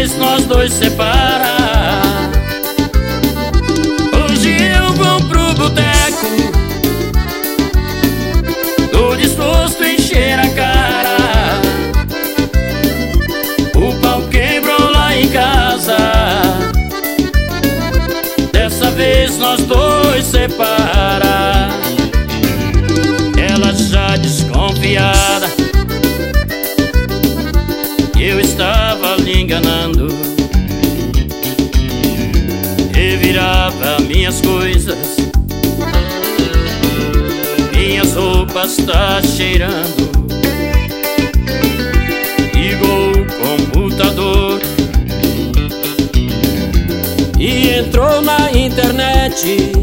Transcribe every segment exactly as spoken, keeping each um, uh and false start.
vez nós dois separar. Hoje eu vou pro boteco, tô disposto a encher a cara. O pau quebrou lá em casa, dessa vez nós dois separar. Ela já desconfiada que eu estava lhe enganando, revirava minhas coisas, minhas roupas tá cheirando. Ligou o computador e entrou na internet,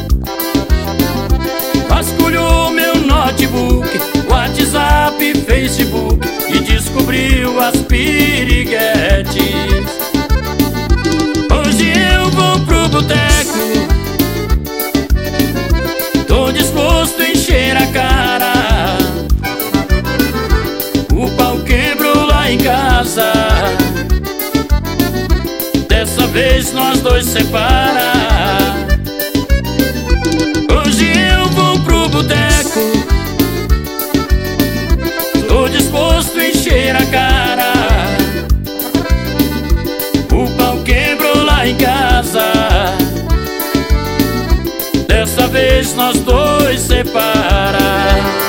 vasculhou meu notebook, WhatsApp, Facebook e descobriu as piriguetes. Hoje eu vou pro boteco, tô disposto a encher a cara. O pau quebrou lá em casa, dessa vez nós dois separar. Hoje eu vou pro boteco, tô disposto a encher a cara. O pau quebrou lá em casa, dessa vez nós dois separar.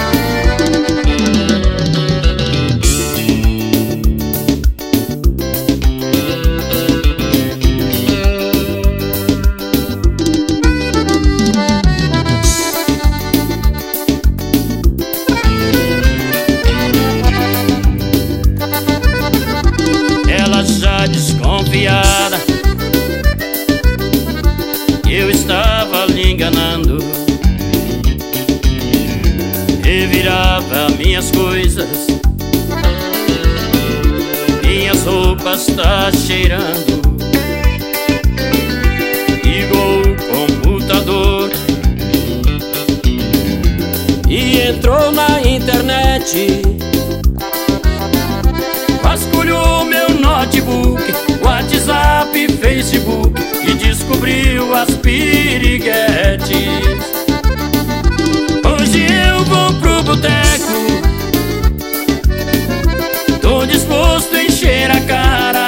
Desconfiada que eu estava lhe enganando, revirava minhas coisas, minhas roupas tá cheirando. Ligou o computador e entrou na internet, vasculhou meu notebook, WhatsApp, Facebook e descobriu as piriguetes. Hoje eu vou pro boteco, tô disposto a encher a cara.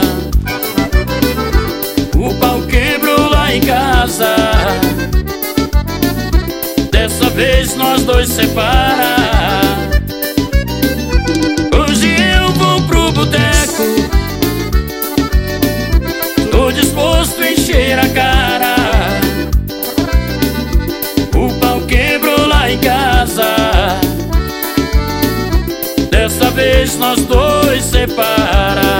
O pau quebrou lá em casa, dessa vez nós dois separar. Hoje eu vou pro boteco, tô disposto a encher a cara. O pau quebrou lá em casa, dessa vez nós dois separar.